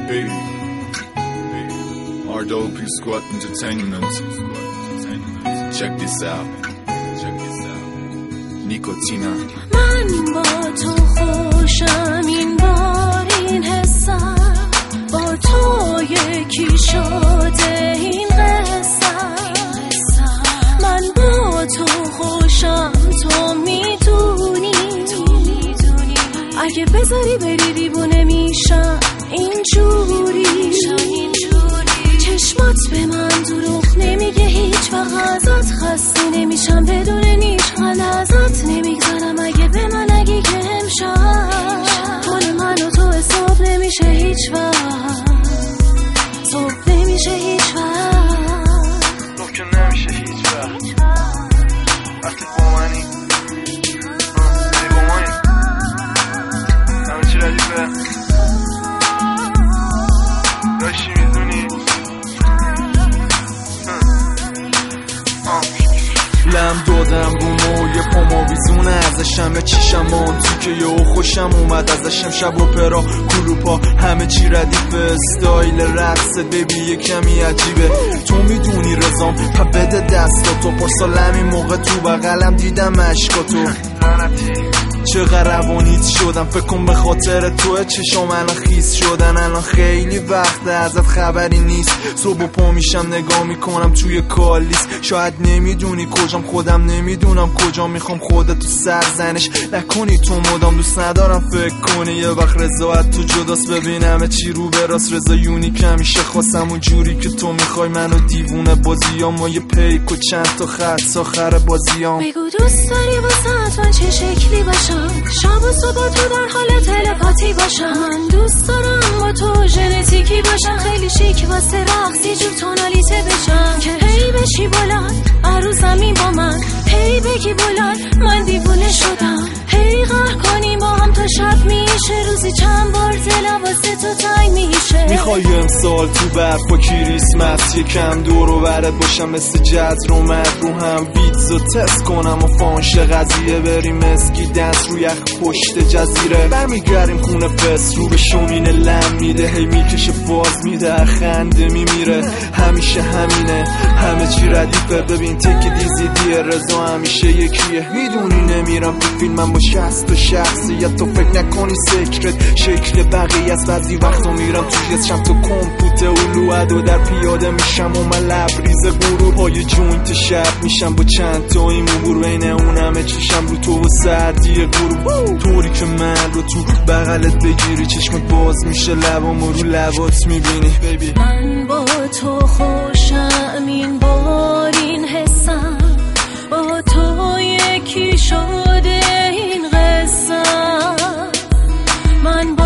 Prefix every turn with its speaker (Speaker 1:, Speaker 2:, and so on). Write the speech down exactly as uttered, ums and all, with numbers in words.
Speaker 1: Hey, R O P Squad Entertainment. Check this out. Check this out. نیکوتینا.
Speaker 2: من با تو خوشم این بار این حسم، با تو یکی شده این قصم. من با تو خوشم تو میدونی، اگه بذاری بری دیوونه میشم اینجوری. چشمات به من دروغ نمیگه، هیچ وقت ازت خسته نمیشم، بدون نیش غلظت نمیگذارم. اگه به من نگی که امشب مال من و تو حساب نمیشه هیچ وقت، صبح نمیشه هیچ وقت،
Speaker 3: صبح که نمیشه هیچ وقت. وقتی با منی ای با منی همه چی ردیفه، داشتی میدونی.
Speaker 4: لم دادم رو موی پاما ویزونه ازشم، یا چیشم اون تو که یه خوشم اومد ازشم. شب و پرا کلوپا همه چی ردیف، استایل رقص ببی یه کمی عجیبه. تو میدونی رزام پا بده دستاتو، پرسالم این موقع تو بغلم دیدم عشقاتو. چقدر روانیت شدم، فکر کن به خاطر توه چشام الان خیس شدن. الان خیلی وقته ازت خبری نیست، صبح و پا میشم نگاه میکنم توی کالیس. شاید نمیدونی کجام، خودم نمیدونم کجا، میخوام خودتو سرزنش نکنی. تو مدام دوست ندارم فکر کنی یه وقت رضایت تو جداست، ببینم چی رو به راست. رضا یونیک همیشه خواستم اون جوری که تو میخوای، منو دیوونه بازیام ما یه پیک و چند تا خط آخر بازیام.
Speaker 2: بگو دوست داری واسه من چه شکلی باشم، شب و صبح تو در حال تلپاتی باشم. من دوست دارم با تو ژنتیکی باشم، خیلی شیک واسه رقص یه جور تونالیته بشم، که هی بشی بلند ارو زمین با من، هی بگی بلند من دیوونه شدم، هی قهر کنیم با هم تا شب میشه، روزی چند بار دلم واسه تو تنگ میشه.
Speaker 4: میخوای امسال تو برف و کریسمس یکم دور و برت باشم، مثل جزر اومد رو هم ویتزو تست کنم و فانش قضیه بریم اسکی دنس رو یخ پشت جزیره. برمیگردیم خونه فس رو به شومینه لم میده، هی میکشه باز میده خنده میمیره. همیشه همینه همه چی ردیفه، ببین تک دیزی دیه رضا همیشه یکیه. میدونی نمیرم تو فیلم من با شخص و شخصیت، تو فکر نکنی سکرت شکل بقیه است. بعضی وقتا میرم توی شم تو کمپوته اولو ادو در پیاده میشم و من لبریز غرور پای جوینت شب میشم با چند تا این مبور، بین اون همه چشم رو تو و سردی غروب. طوری که من رو تو بغلت بگیری چشمت باز میشه، لبامو رو لبات میبینی بیبی.
Speaker 2: من با تو خوشم این بار این حسم، با تو یکی شده این قصه. من با